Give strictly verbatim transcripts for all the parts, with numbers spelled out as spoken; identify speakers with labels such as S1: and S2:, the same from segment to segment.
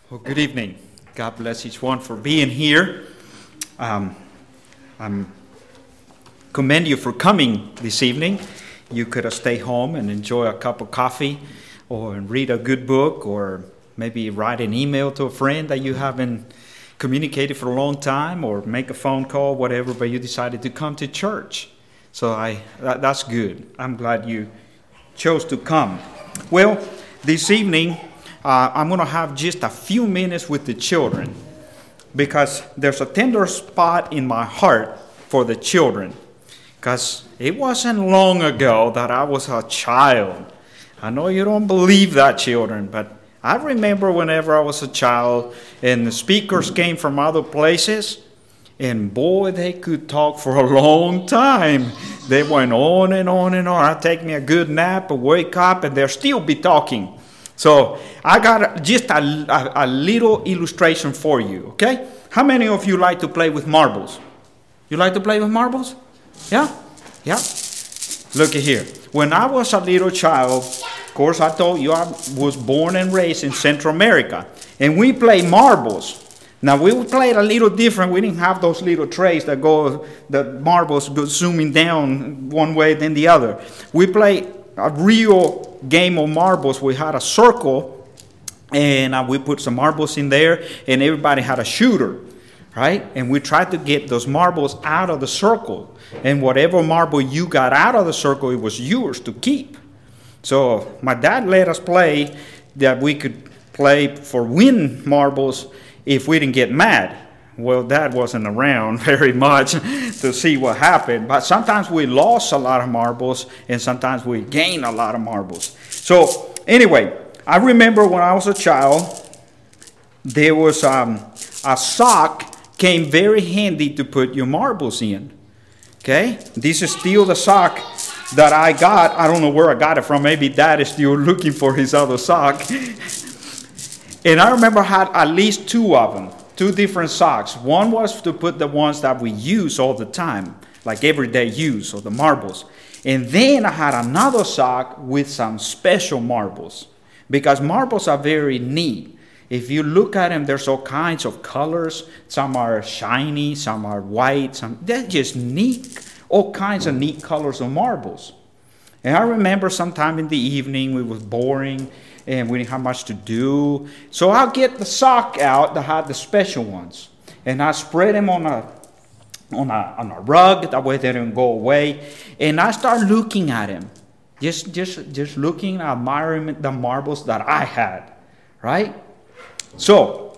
S1: Well, good evening. God bless each one for being here. Um, I commend you for coming this evening. You could have stayed home and enjoy a cup of coffee or read a good book or maybe write an email to a friend that you haven't communicated for a long time or make a phone call, whatever, but you decided to come to church. So I that, that's good. I'm glad you chose to come. Well, this evening, Uh, I'm going to have just a few minutes with the children because there's a tender spot in my heart for the children because it wasn't long ago that I was a child. I know you don't believe that, children, but I remember whenever I was a child and the speakers came from other places, and boy, they could talk for a long time. They went on and on and on. I'd take me a good nap, wake up, and they'll still be talking. So I got just a, a, a little illustration for you, okay? How many of you like to play with marbles? You like to play with marbles? Yeah? Yeah? Look at here. When I was a little child, of course, I told you I was born and raised in Central America, and we played marbles. Now, we played a little different. We didn't have those little trays that go, the marbles go zooming down one way then the other. We played a real game of marbles. We had a circle, and uh, we put some marbles in there, and everybody had a shooter, right? And we tried to get those marbles out of the circle, and whatever marble you got out of the circle, it was yours to keep. So my dad let us play that we could play for win marbles if we didn't get mad. Well, Dad wasn't around very much to see what happened. But sometimes we lost a lot of marbles, and sometimes we gained a lot of marbles. So, anyway, I remember when I was a child, there was um, a sock came very handy to put your marbles in. Okay? This is still the sock that I got. I don't know where I got it from. Maybe Dad is still looking for his other sock. And I remember I had at least two of them. Two different socks. One was to put the ones that we use all the time, like everyday use, or the marbles. And then I had another sock with some special marbles, because marbles are very neat. If you look at them, there's all kinds of colors. Some are shiny, some are white. Some they're just neat, all kinds of neat colors of marbles. And I remember sometime in the evening, it was boring, and we didn't have much to do. So I'll get the sock out that had the special ones, and I spread them on a on a on a rug. That way they don't go away. And I start looking at them, just just just looking, admiring the marbles that I had, right? So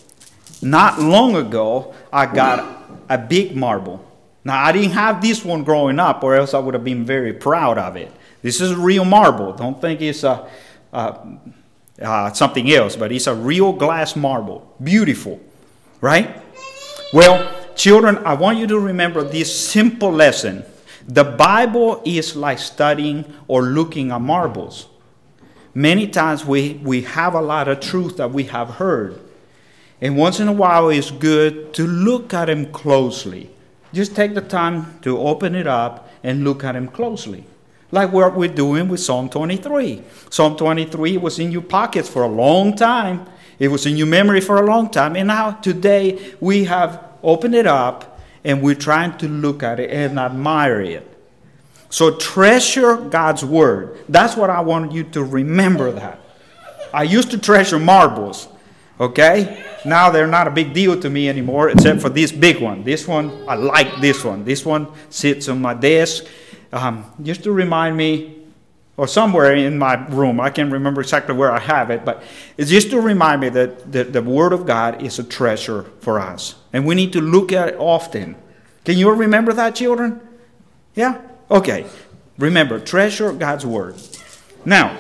S1: not long ago, I got a big marble. Now I didn't have this one growing up, or else I would have been very proud of it. This is real marble. Don't think it's a Uh, uh, something else, but it's a real glass marble. Beautiful, right? Well, children, I want you to remember this simple lesson. The Bible is like studying or looking at marbles. Many times we, we have a lot of truth that we have heard. And once in a while it's good to look at them closely. Just take the time to open it up and look at them closely. Like what we're doing with Psalm twenty-three. Psalm twenty-three was in your pockets for a long time. It was in your memory for a long time. And now today we have opened it up and we're trying to look at it and admire it. So treasure God's word. That's what I want you to remember that. I used to treasure marbles. Okay? Now they're not a big deal to me anymore except for this big one. This one, I like this one. This one sits on my desk. Um, just to remind me, or somewhere in my room, I can't remember exactly where I have it, but it's just to remind me that the, the Word of God is a treasure for us. And we need to look at it often. Can you remember that, children? Yeah? Okay. Remember, treasure God's Word. Now,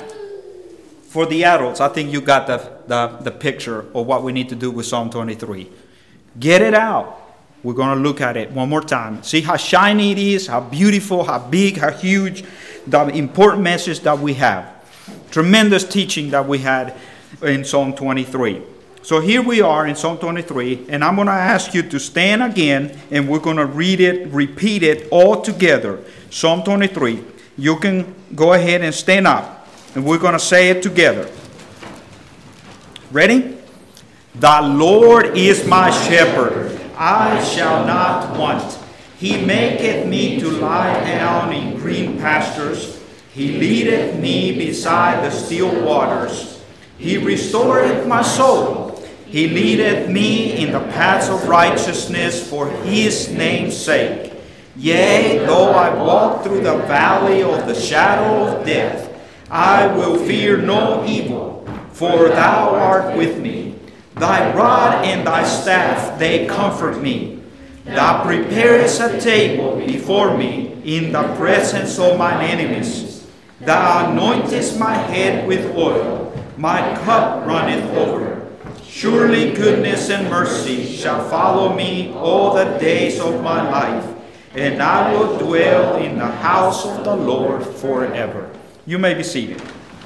S1: for the adults, I think you got the, the, the picture of what we need to do with Psalm twenty-three. Get it out. We're going to look at it one more time. See how shiny it is, how beautiful, how big, how huge, the important message that we have. Tremendous teaching that we had in Psalm twenty-three. So here we are in Psalm twenty-three, and I'm going to ask you to stand again, and we're going to read it, repeat it all together. Psalm twenty-three. You can go ahead and stand up, and we're going to say it together. Ready? The Lord is my shepherd, I shall not want. He maketh me to lie down in green pastures. He leadeth me beside the still waters. He restoreth my soul. He leadeth me in the paths of righteousness for his name's sake. Yea, though I walk through the valley of the shadow of death, I will fear no evil, for thou art with me. Thy rod and thy staff, they comfort me. Thou preparest a table before me in the presence of mine enemies. Thou anointest my head with oil, my cup runneth over. Surely goodness and mercy shall follow me all the days of my life, and I will dwell in the house of the Lord forever. You may be seated.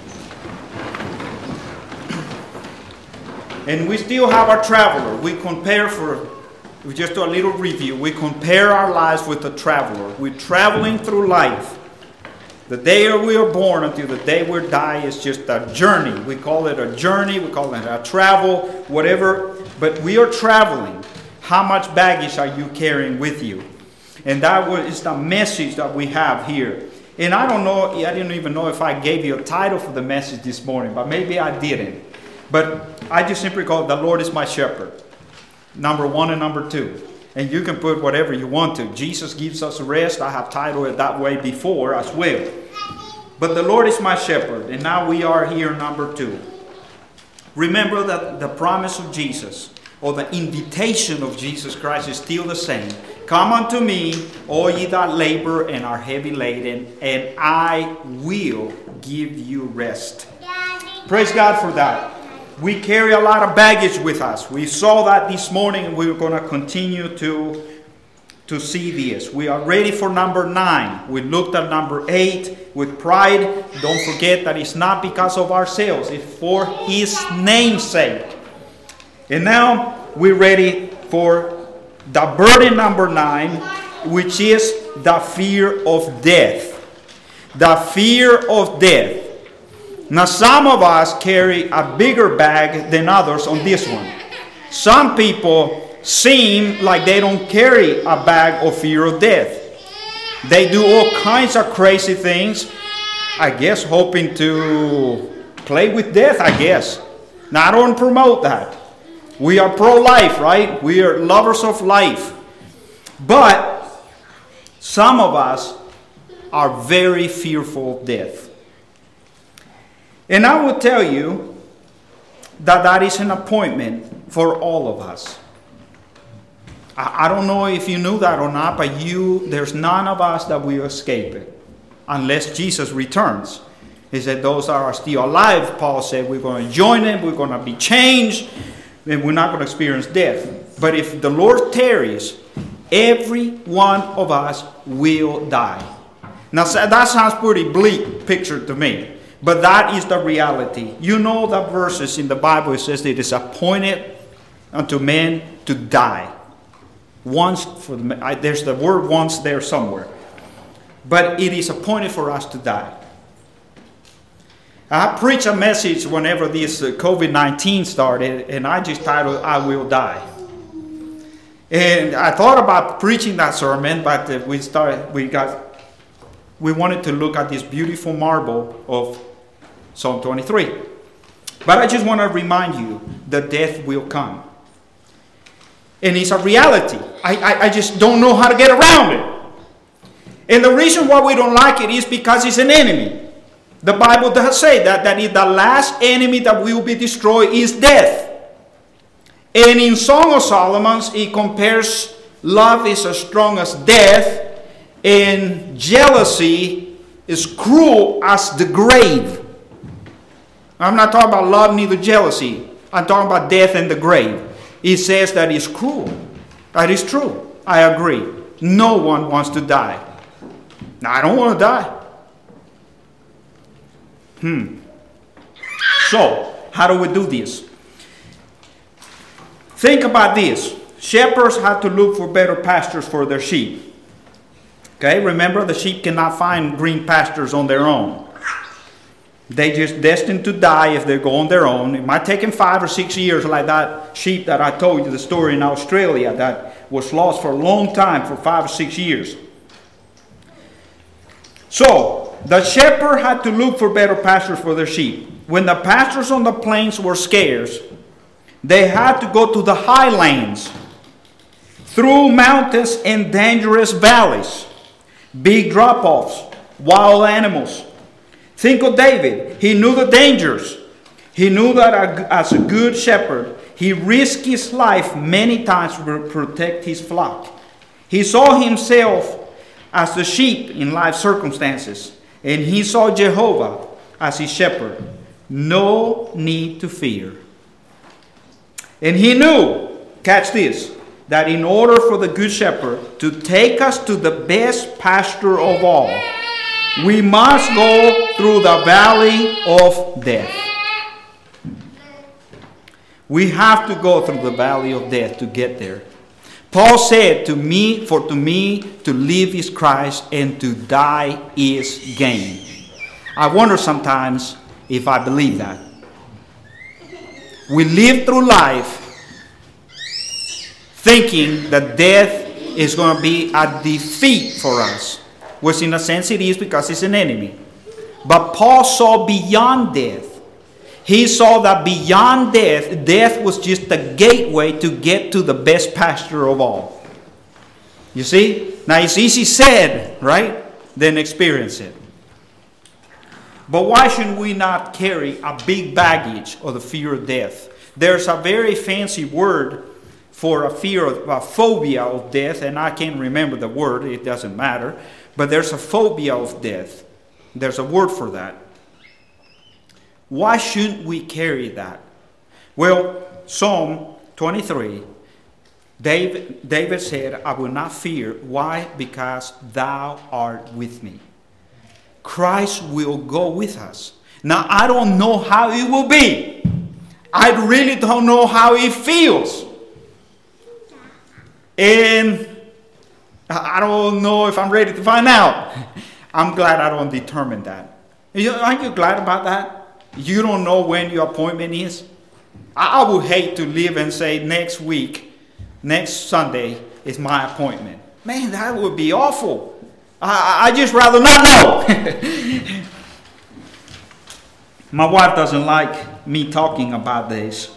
S1: And we still have our traveler. We compare for, we just do a little review. We compare our lives with the traveler. We're traveling through life. The day we are born until the day we die is just a journey. We call it a journey. We call it a travel, whatever. But we are traveling. How much baggage are you carrying with you? And that is the message that we have here. And I don't know, I didn't even know if I gave you a title for the message this morning, but maybe I didn't. But I just simply call it, The Lord is my shepherd. Number one and number two. And you can put whatever you want to. Jesus gives us rest. I have titled it that way before as well. But the Lord is my shepherd. And now we are here, number two. Remember that the promise of Jesus, or the invitation of Jesus Christ, is still the same. Come unto me, all ye that labor and are heavy laden, and I will give you rest. Praise God for that. We carry a lot of baggage with us. We saw that this morning, and we're going to continue to, to see this. We are ready for number nine. We looked at number eight with pride. Don't forget that it's not because of ourselves. It's for his name's sake. And now we're ready for the burden number nine, which is the fear of death. The fear of death. Now, some of us carry a bigger bag than others on this one. Some people seem like they don't carry a bag of fear of death. They do all kinds of crazy things, I guess, hoping to play with death, I guess. Now, I don't promote that. We are pro-life, right? We are lovers of life. But some of us are very fearful of death. And I will tell you that that is an appointment for all of us. I, I don't know if you knew that or not, but you, there's none of us that will escape it unless Jesus returns. He said those that are still alive, Paul said, we're going to join them, we're going to be changed, and we're not going to experience death. But if the Lord tarries, every one of us will die. Now that sounds pretty bleak picture to me. But that is the reality. You know the verses in the Bible, it says that it is appointed unto men to die. Once for the, I, there's the word once there somewhere. But it is appointed for us to die. I preached a message whenever this uh, covid nineteen started, and I just titled, I Will Die. And I thought about preaching that sermon, but uh, we started, we got, we wanted to look at this beautiful marble of Psalm twenty-three. But I just want to remind you that death will come. And it's a reality. I, I, I just don't know how to get around it. And the reason why we don't like it is because it's an enemy. The Bible does say that, that is the last enemy that will be destroyed is death. And in Song of Solomon, it compares love is as strong as death, and jealousy is cruel as the grave. I'm not talking about love, neither jealousy. I'm talking about death and the grave. It says that it's cruel. That is true. I agree. No one wants to die. Now, I don't want to die. Hmm. So, how do we do this? Think about this. Shepherds had to look for better pastures for their sheep. Okay, remember the sheep cannot find green pastures on their own. They just destined to die if they go on their own. It might take them five or six years, like that sheep that I told you the story in Australia that was lost for a long time, for five or six years. So, the shepherd had to look for better pastures for their sheep. When the pastures on the plains were scarce, they had to go to the highlands, through mountains and dangerous valleys, big drop-offs, wild animals. Think of David. He knew the dangers. He knew that as a good shepherd, he risked his life many times to protect his flock. He saw himself as the sheep in life circumstances, and he saw Jehovah as his shepherd. No need to fear. And he knew, catch this, that in order for the good shepherd to take us to the best pasture of all, we must go through the valley of death. We have to go through the valley of death to get there. Paul said to me, for to me to live is Christ and to die is gain. I wonder sometimes if I believe that. We live through life thinking that death is going to be a defeat for us, which in a sense it is because it's an enemy. But Paul saw beyond death. He saw that beyond death, death was just a gateway to get to the best pasture of all. You see? Now it's easy said, right? Then experience it. But why should we not carry a big baggage of the fear of death? There's a very fancy word for a fear of a phobia of death, and I can't remember the word, it doesn't matter. But there's a phobia of death. There's a word for that. Why shouldn't we carry that? Well, Psalm twenty-three, David, David said, I will not fear. Why? Because thou art with me. Christ will go with us. Now, I don't know how it will be. I really don't know how it feels. And I don't know if I'm ready to find out. I'm glad I don't determine that. Aren't you glad about that? You don't know when your appointment is. I would hate to live and say next week, next Sunday is my appointment. Man, that would be awful. I, I just rather not know. My wife doesn't like me talking about this,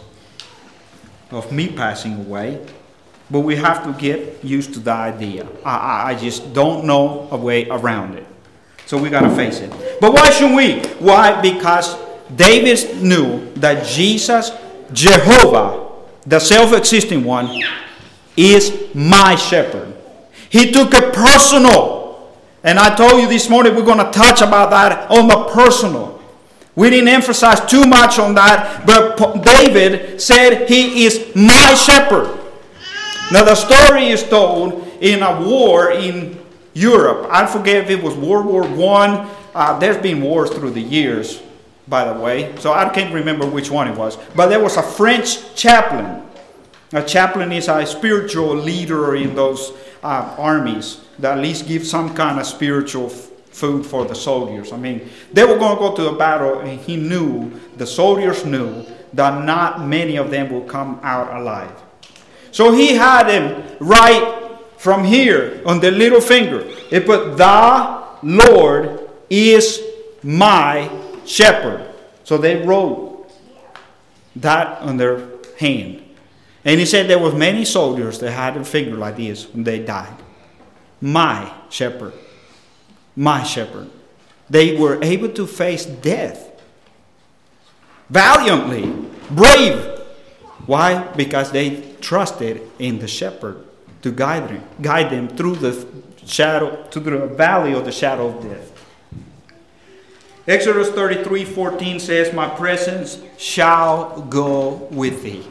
S1: of me passing away. But we have to get used to the idea. I, I, I just don't know a way around it. So we got to face it. But why shouldn't we? Why? Because David knew that Jesus, Jehovah, the self-existing one, is my shepherd. He took it personal. And I told you this morning we're going to touch about that on the personal. We didn't emphasize too much on that. But David said he is my shepherd. Now the story is told in a war in Europe. I forget if it was World War One. Uh, there's been wars through the years, by the way. So I can't remember which one it was. But there was a French chaplain. A chaplain is a spiritual leader in those uh, armies that at least give some kind of spiritual f- food for the soldiers. I mean, they were going to go to the battle, and he knew, the soldiers knew, that not many of them will come out alive. So he had him right from here on the little finger. It put, the Lord is my shepherd. So they wrote that on their hand. And he said there was many soldiers that had a finger like this when they died. My shepherd. My shepherd. They were able to face death valiantly, brave. Why? Because they trusted in the shepherd to guide them, guide them through the shadow, to the valley of the shadow of death. Exodus thirty-three fourteen says, my presence shall go with thee.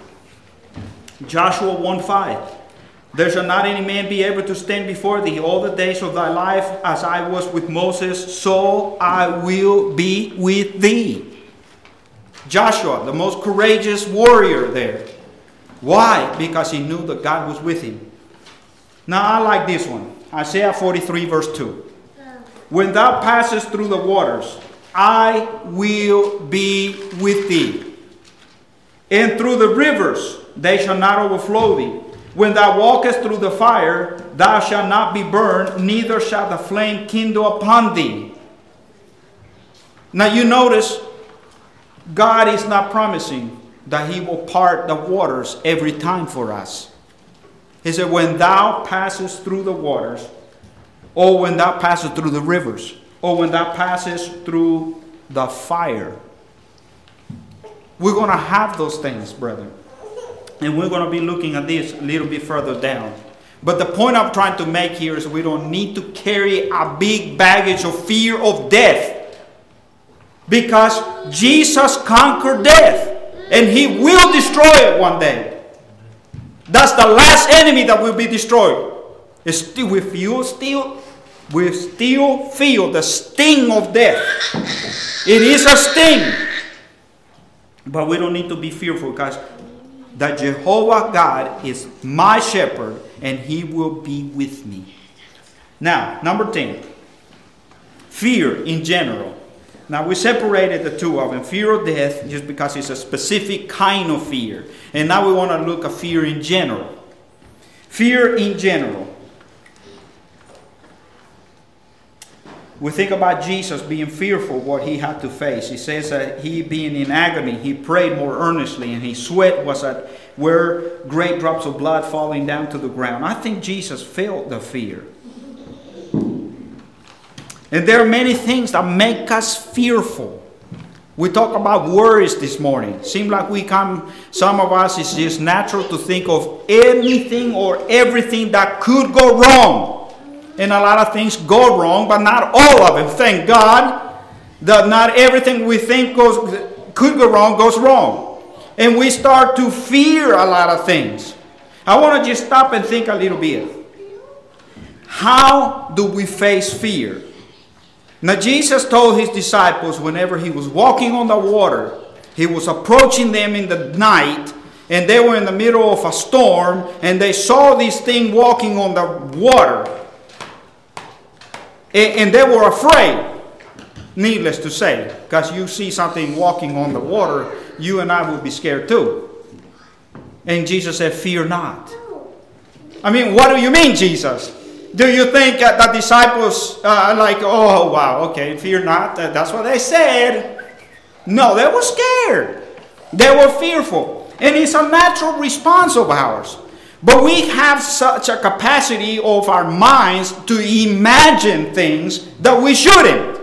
S1: Joshua one five, there shall not any man be able to stand before thee all the days of thy life, as I was with Moses, so I will be with thee. Joshua, the most courageous warrior there. Why? Because he knew that God was with him. Now I like this one. Isaiah forty-three verse two. When thou passest through the waters, I will be with thee. And through the rivers they shall not overflow thee. When thou walkest through the fire, thou shalt not be burned, neither shall the flame kindle upon thee. Now you notice, God is not promising that he will part the waters every time for us. He said, when thou passest through the waters, or when thou passest through the rivers, or when thou passest through the fire. We're going to have those things, brethren. And we're going to be looking at this a little bit further down. But the point I'm trying to make here is we don't need to carry a big baggage of fear of death. Because Jesus conquered death. And he will destroy it one day. That's the last enemy that will be destroyed. It's still, we feel still, we still feel the sting of death. It is a sting. But we don't need to be fearful, because that Jehovah God is my shepherd and he will be with me. Now, number ten. Fear in general. Now, we separated the two of them. Fear of death, just because it's a specific kind of fear. And now we want to look at fear in general. Fear in general. We think about Jesus being fearful what he had to face. He says that he being in agony, he prayed more earnestly, and his sweat was at where great drops of blood falling down to the ground. I think Jesus felt the fear. And there are many things that make us fearful. We talk about worries this morning. Seems like we come, some of us, it's just natural to think of anything or everything that could go wrong. And a lot of things go wrong, but not all of them. Thank God that not everything we think goes could go wrong goes wrong. And we start to fear a lot of things. I want to just stop and think a little bit. How do we face fear? Now, Jesus told his disciples whenever he was walking on the water, he was approaching them in the night, and they were in the middle of a storm, and they saw this thing walking on the water. And they were afraid, needless to say, because you see something walking on the water, you and I will be scared too. And Jesus said, fear not. I mean, what do you mean, Jesus? Do you think that the disciples are uh, like, oh, wow, okay, fear not? That's what they said. No, they were scared. They were fearful. And it's a natural response of ours. But we have such a capacity of our minds to imagine things that we shouldn't.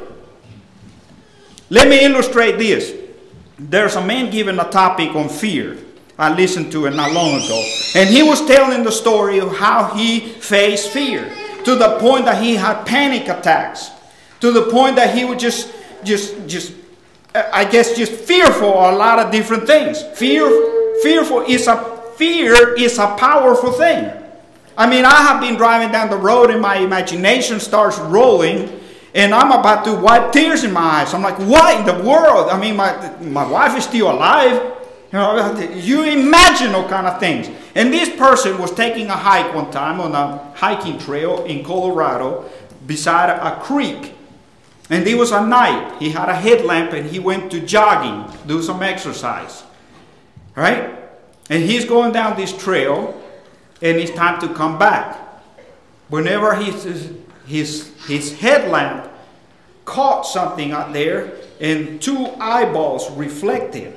S1: Let me illustrate this. There's a man given a topic on fear. I listened to it not long ago. And he was telling the story of how he faced fear. To the point that he had panic attacks. To the point that he would just, just, just, I guess, just fearful of a lot of different things. Fear, fearful is a Fear is a powerful thing. I mean, I have been driving down the road and my imagination starts rolling and I'm about to wipe tears in my eyes. I'm like, what in the world? I mean, my, my wife is still alive. You know, you imagine all kind of things. And this person was taking a hike one time on a hiking trail in Colorado beside a creek. And it was a night. He had a headlamp and he went to jogging, do some exercise. Right? And he's going down this trail, and it's time to come back. Whenever his, his, his headlamp caught something out there, and two eyeballs reflected.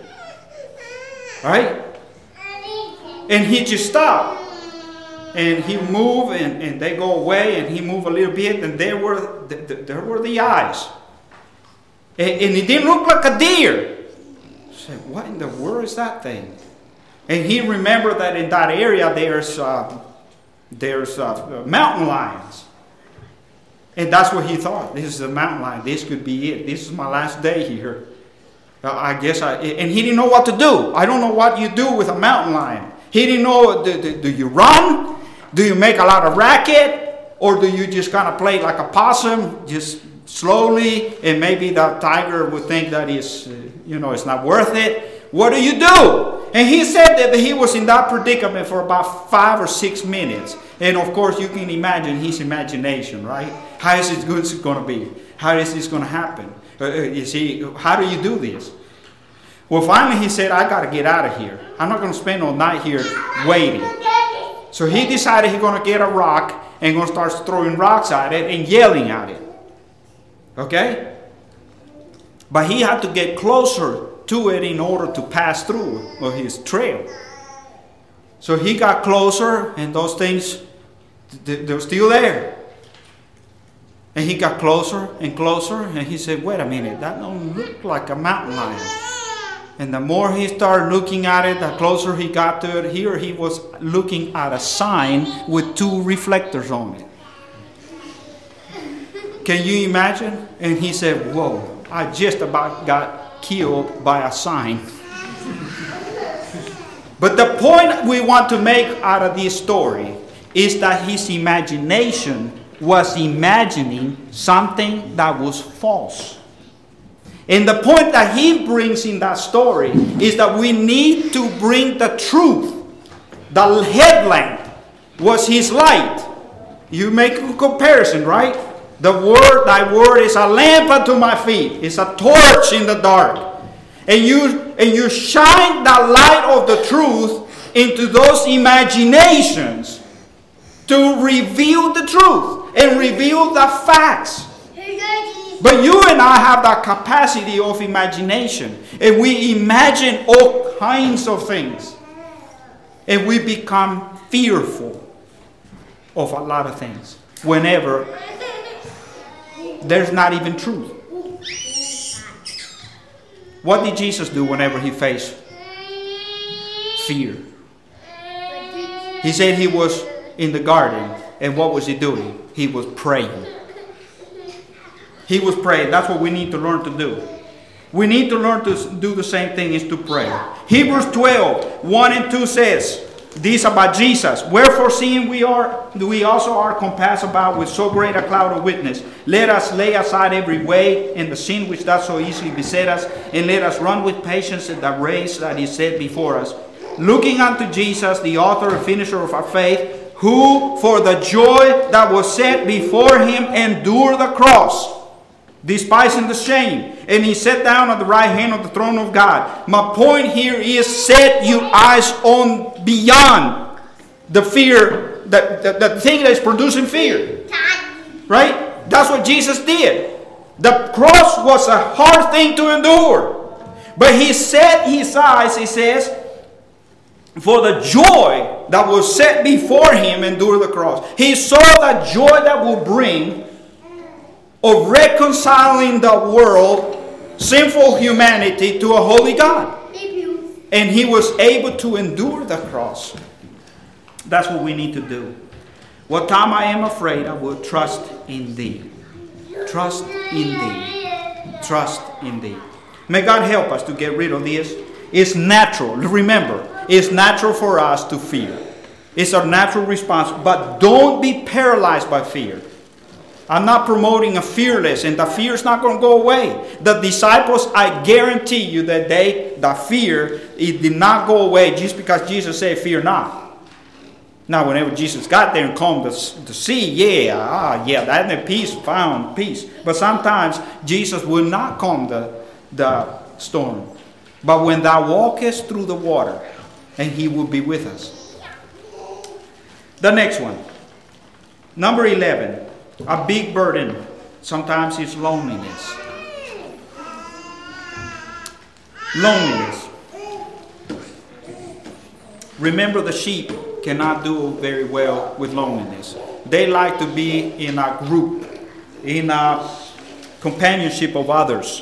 S1: Right? And he just stopped. And he moved, and, and they go away, and he moved a little bit, and there were the, the, there were the eyes. And, and it didn't look like a deer. I said, what in the world is that thing? And he remembered that in that area there's uh, there's uh, mountain lions. And that's what he thought. This is a mountain lion. This could be it. This is my last day here. Uh, I guess I... And he didn't know what to do. I don't know what you do with a mountain lion. He didn't know, do, do, do you run? Do you make a lot of racket? Or do you just kind of play like a possum, just slowly? And maybe the tiger would think that is, uh, you know, it's not worth it. What do you do? And he said that he was in that predicament for about five or six minutes. And of course, you can imagine his imagination, right? How is this going to be? How is this going to happen? Uh, you see, how do you do this? Well, finally he said, I got to get out of here. I'm not going to spend all night here waiting. So he decided he's going to get a rock and going to start throwing rocks at it and yelling at it. Okay? But he had to get closer to it in order to pass through his trail. So he got closer, and those things, they're still there. And he got closer and closer, and he said, wait a minute, that don't look like a mountain lion. And the more he started looking at it, the closer he got to it. Here he was looking at a sign with two reflectors on it. Can you imagine? And he said, whoa, I just about got killed by a sign. But the point we want to make out of this story is that his imagination was imagining something that was false. And the point that he brings in that story is that we need to bring the truth. The headlamp was his light. You make a comparison, right? The word, thy word is a lamp unto my feet. It's a torch in the dark. And you, and you shine the light of the truth into those imaginations to reveal the truth and reveal the facts. But you and I have that capacity of imagination. And we imagine all kinds of things. And we become fearful of a lot of things. Whenever there's not even truth. What did Jesus do whenever he faced fear? He said he was in the garden. And what was he doing? He was praying. He was praying. That's what we need to learn to do. We need to learn to do the same thing, is to pray. Hebrews twelve, one and two says this about Jesus. Wherefore, seeing we are, we also are compassed about with so great a cloud of witness, let us lay aside every way and the sin which does so easily beset us, and let us run with patience the race that is set before us, looking unto Jesus, the author and finisher of our faith, who for the joy that was set before him endured the cross, despising the shame, and he sat down at the right hand of the throne of God. My point here is, set your eyes on beyond the fear, that the, the thing that is producing fear. Right? That's what Jesus did. The cross was a hard thing to endure. But he set his eyes, he says, for the joy that was set before him endured the cross. He saw that joy that will bring of reconciling the world, sinful humanity, to a holy God. And he was able to endure the cross. That's what we need to do. What time I am afraid, I will trust in thee. Trust in thee. Trust in thee. May God help us to get rid of this. It's natural. Remember, it's natural for us to fear. It's our natural response. But don't be paralyzed by fear. I'm not promoting a fearless, and the fear is not going to go away. The disciples, I guarantee you that they, the fear, it did not go away just because Jesus said, fear not. Now, whenever Jesus got there and calmed the, the sea, yeah, ah, yeah, that the peace, found peace. But sometimes Jesus will not calm the, the storm. But when thou walkest through the water, and he will be with us. The next one. Number eleven. A big burden sometimes is loneliness. Loneliness. Remember, the sheep cannot do very well with loneliness. They like to be in a group, in a companionship of others.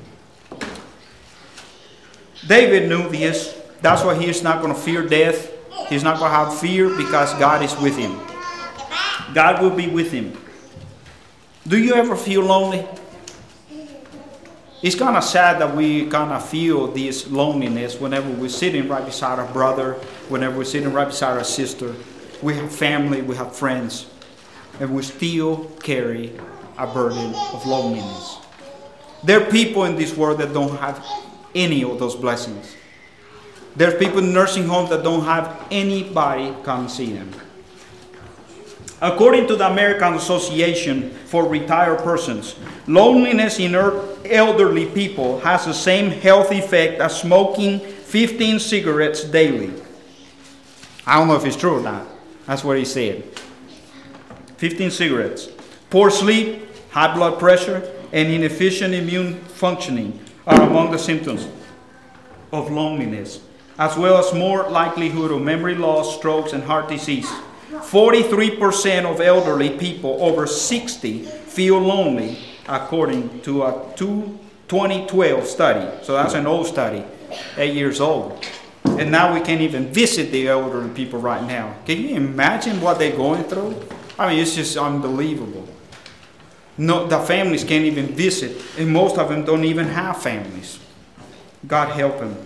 S1: David knew this. That's why he's not going to fear death. He's not going to have fear, because God is with him. God will be with him. Do you ever feel lonely? It's kind of sad that we kind of feel this loneliness whenever we're sitting right beside our brother, whenever we're sitting right beside our sister. We have family, we have friends, and we still carry a burden of loneliness. There are people in this world that don't have any of those blessings. There are people in nursing homes that don't have anybody come see them. According to the American Association for Retired Persons, loneliness in elderly people has the same health effect as smoking fifteen cigarettes daily. I don't know if it's true or not. That's what he said. fifteen cigarettes. Poor sleep, high blood pressure, and inefficient immune functioning are among the symptoms of loneliness, as well as more likelihood of memory loss, strokes, and heart disease. forty-three percent of elderly people over sixty feel lonely, according to a twenty twelve study. So that's an old study, eight years old. And now we can't even visit the elderly people right now. Can you imagine what they're going through? I mean, it's just unbelievable. No, the families can't even visit, and most of them don't even have families. God help them.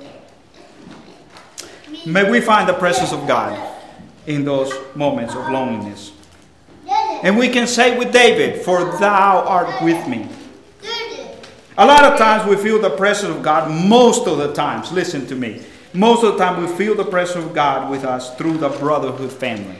S1: May we find the presence of God in those moments of loneliness. And we can say with David, "For thou art with me." A lot of times we feel the presence of God, most of the times, listen to me, most of the time we feel the presence of God with us through the brotherhood family.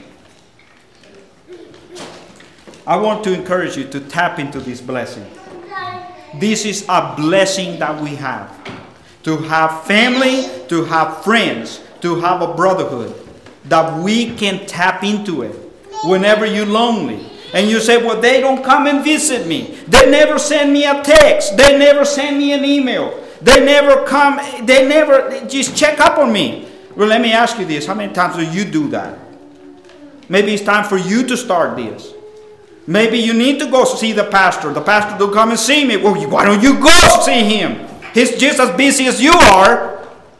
S1: I want to encourage you to tap into this blessing. This is a blessing that we have. To have family, to have friends, to have a brotherhood. That we can tap into it whenever you're lonely. And you say, "Well, they don't come and visit me. They never send me a text. They never send me an email. They never come. They never just check up on me." Well, let me ask you this. How many times do you do that? Maybe it's time for you to start this. Maybe you need to go see the pastor. The pastor will come and see me. Well, why don't you go see him? He's just as busy as you are.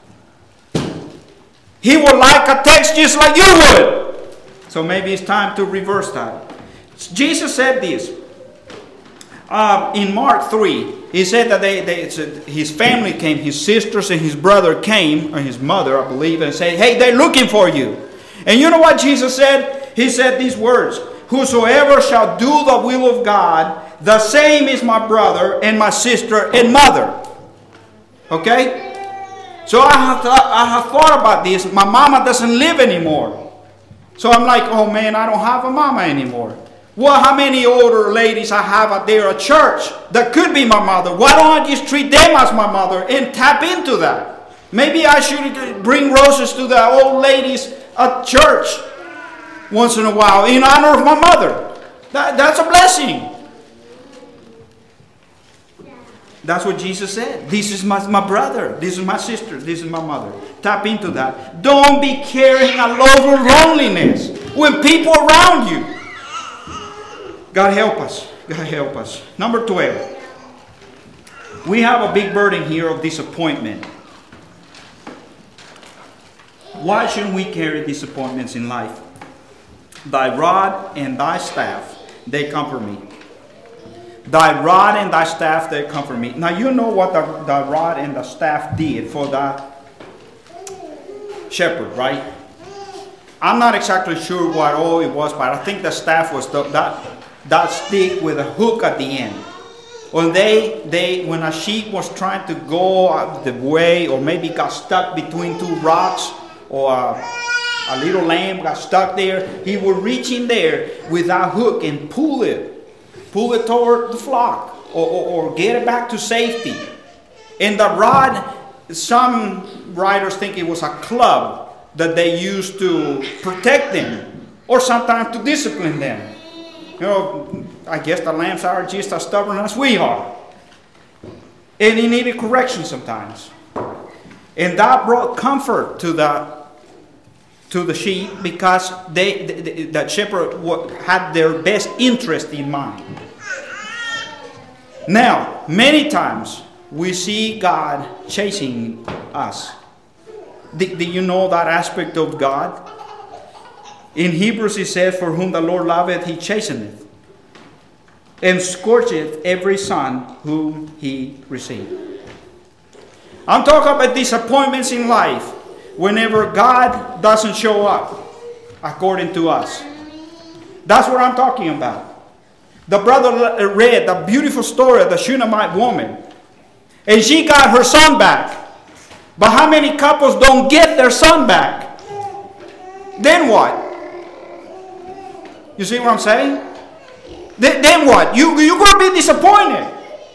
S1: He would like a text just like you would. So maybe it's time to reverse that. Jesus said this. Um, in Mark three, he said that they, they, his family came, his sisters and his brother came, or his mother, I believe, and said, "Hey, they're looking for you." And you know what Jesus said? He said these words, "Whosoever shall do the will of God, the same is my brother and my sister and mother." Okay? So I have, th- I have thought about this. My mama doesn't live anymore. So I'm like, oh man, I don't have a mama anymore. Well, how many older ladies I have out there at church that could be my mother? Why don't I just treat them as my mother and tap into that? Maybe I should bring roses to the old ladies at church once in a while in honor of my mother. That, that's a blessing. That's what Jesus said. This is my, my brother. This is my sister. This is my mother. Tap into that. Don't be carrying a load of loneliness with people around you. God help us. God help us. Number twelve. We have a big burden here of disappointment. Why shouldn't we carry disappointments in life? Thy rod and thy staff, they comfort me. Thy rod and thy staff, they comfort me. Now you know what the, the rod and the staff did for the shepherd, right? I'm not exactly sure what all it was, but I think the staff was the, that, that stick with a hook at the end. When they, they, when a sheep was trying to go the way, or maybe got stuck between two rocks, or a, a little lamb got stuck there, he would reach in there with that hook and pull it. Pull it toward the flock, or, or, or get it back to safety. And the rod, some writers think it was a club that they used to protect them, or sometimes to discipline them. You know, I guess the lambs are just as stubborn as we are. And he needed correction sometimes. And that brought comfort to the to the sheep, because they, the, that shepherd had their best interest in mind. Now, many times we see God chasing us. Do, do you know that aspect of God? In Hebrews it says, "For whom the Lord loveth, he chasteneth, and scourgeth every son whom he received." I'm talking about disappointments in life. Whenever God doesn't show up according to us. That's what I'm talking about. The brother read the beautiful story of the Shunammite woman. And she got her son back. But how many couples don't get their son back? Then what? You see what I'm saying? Then, then what? You, you're going to be disappointed.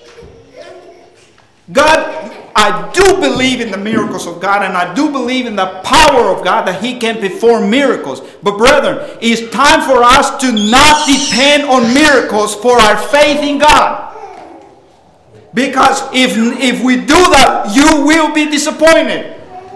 S1: God, I do believe in the miracles of God, and I do believe in the power of God that He can perform miracles. But brethren, it's time for us to not depend on miracles for our faith in God. Because if, if we do that, you will be disappointed.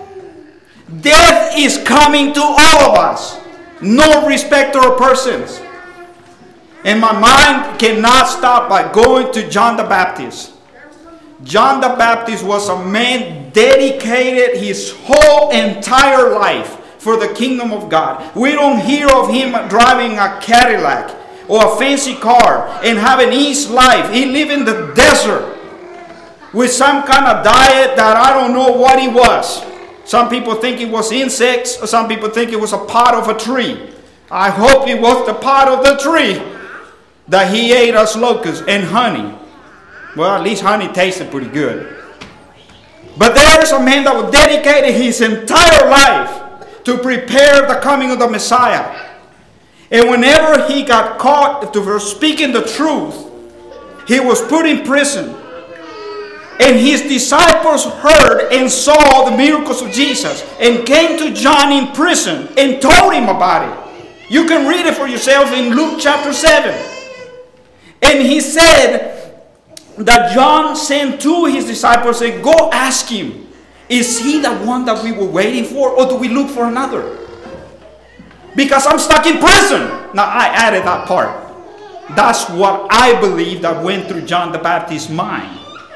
S1: Death is coming to all of us. No respecter of persons. And my mind cannot stop by going to John the Baptist. John the Baptist was a man dedicated his whole entire life for the kingdom of God. We don't hear of him driving a Cadillac or a fancy car and having an easy life. He lived in the desert with some kind of diet that I don't know what he was. Some people think it was insects, or some people think it was a part of a tree. I hope it was the part of the tree that he ate as locusts and honey. Well, at least honey tasted pretty good. But there is a man that would dedicate his entire life to prepare the coming of the Messiah. And whenever he got caught for speaking the truth, he was put in prison. And his disciples heard and saw the miracles of Jesus and came to John in prison and told him about it. You can read it for yourself in Luke chapter seven. And he said that John sent to his disciples and go ask him, is he the one that we were waiting for, or do we look for another? Because I'm stuck in prison. Now I added that part. That's what I believe that went through John the Baptist's mind.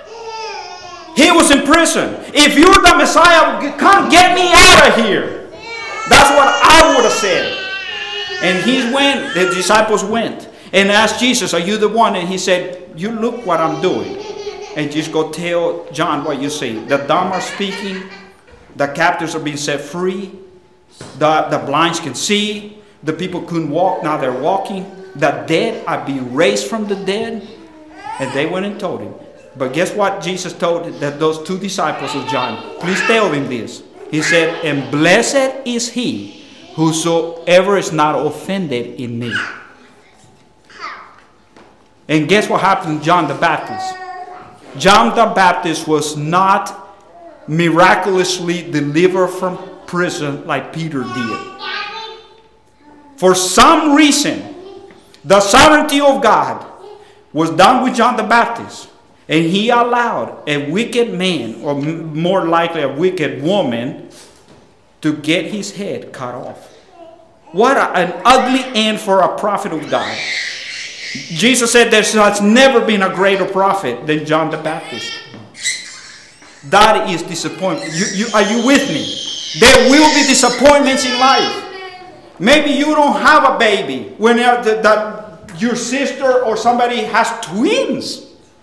S1: He was in prison. If you're the Messiah, come get me out of here. That's what I would have said. And he went, the disciples went and asked Jesus, are you the one? And he said, you look what I'm doing. And just go tell John what you see. The dumb are speaking. The captives are being set free. The, the blinds can see. The people couldn't walk. Now they're walking. The dead are being raised from the dead. And they went and told him. But guess what Jesus told that those two disciples of John? Please tell them this. He said, and blessed is he whosoever is not offended in me. And guess what happened to John the Baptist? John the Baptist was not miraculously delivered from prison like Peter did. For some reason, the sovereignty of God was done with John the Baptist. And he allowed a wicked man, or m- more likely a wicked woman, to get his head cut off. What a, an ugly end for a prophet of God. Jesus said there has never been a greater prophet than John the Baptist. That is disappointment. You, you, are you with me? There will be disappointments in life. Maybe you don't have a baby when the, the, your sister or somebody has twins.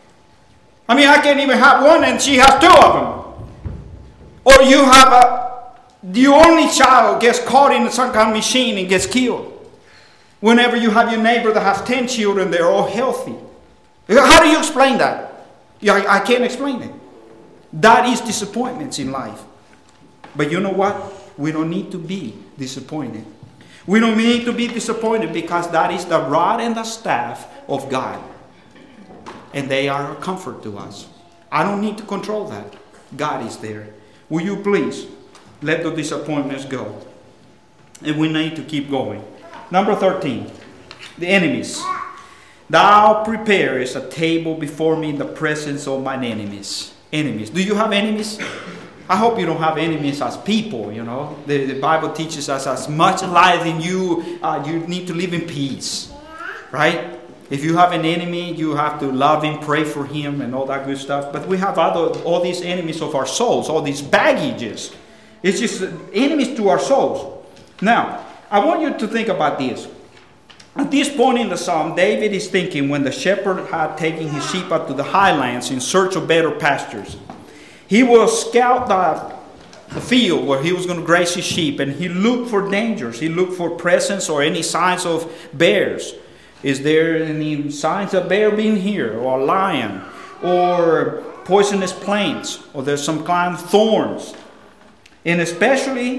S1: I mean, I can't even have one and she has two of them. Or you have a, the only child gets caught in some kind of machine and gets killed. Whenever you have your neighbor that has ten children, they're all healthy. How do you explain that? Yeah, I can't explain it. That is disappointments in life. But you know what? We don't need to be disappointed. We don't need to be disappointed because that is the rod and the staff of God. And they are a comfort to us. I don't need to control that. God is there. Will you please let the disappointments go? And we need to keep going. Number thirteen. The enemies. Thou preparest a table before me in the presence of mine enemies. Enemies. Do you have enemies? I hope you don't have enemies as people, you know. The, the Bible teaches us as much life in you, uh, you need to live in peace. Right? If you have an enemy, you have to love him, pray for him, and all that good stuff. But we have other, all these enemies of our souls, all these baggages. It's just enemies to our souls. Now, I want you to think about this. At this point in the psalm, David is thinking when the shepherd had taken his sheep out to the highlands in search of better pastures. He will scout the, the field where he was going to graze his sheep, and he looked for dangers. He looked for presence or any signs of bears. Is there any signs of bear being here, or a lion, or poisonous plants, or there's some kind of thorns? And especially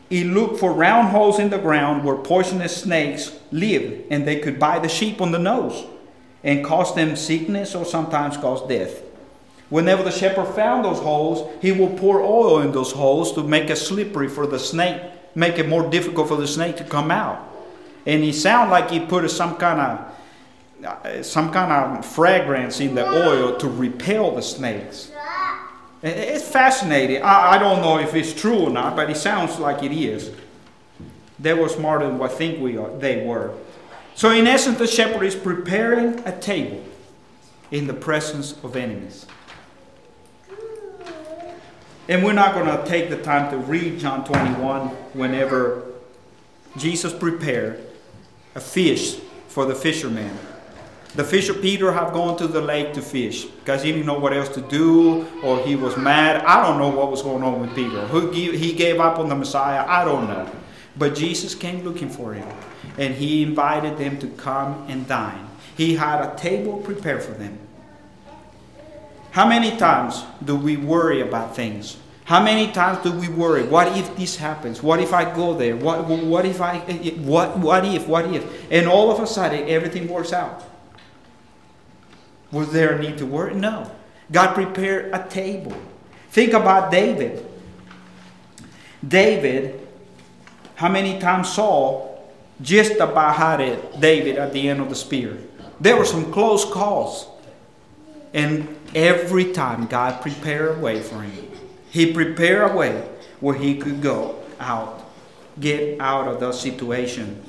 S1: he looked for round holes in the ground where poisonous snakes lived, and they could bite the sheep on the nose and cause them sickness or sometimes cause death. Whenever the shepherd found those holes, he will pour oil in those holes to make it slippery for the snake, make it more difficult for the snake to come out. And it sounded like he put some kind of some kind of fragrance in the oil to repel the snakes. It's fascinating. I, I don't know if it's true or not, but it sounds like it is. They were smarter than what I think we are, they were. So in essence, the shepherd is preparing a table in the presence of enemies. And we're not going to take the time to read John twenty-one whenever Jesus prepared a fish for the fishermen. The fisher Peter had gone to the lake to fish because he didn't know what else to do, or he was mad. I don't know what was going on with Peter. He gave up on the Messiah. I don't know. But Jesus came looking for him, and he invited them to come and dine. He had a table prepared for them. How many times do we worry about things? How many times do we worry? What if this happens? What if I go there? What, what if I, what, what if, what if? And all of a sudden, everything works out. Was there a need to worry? No. God prepared a table. Think about David. David, how many times Saul just about had it, David at the end of the spear? There were some close calls. And every time God prepared a way for him. He prepared a way where he could go out, get out of the situation.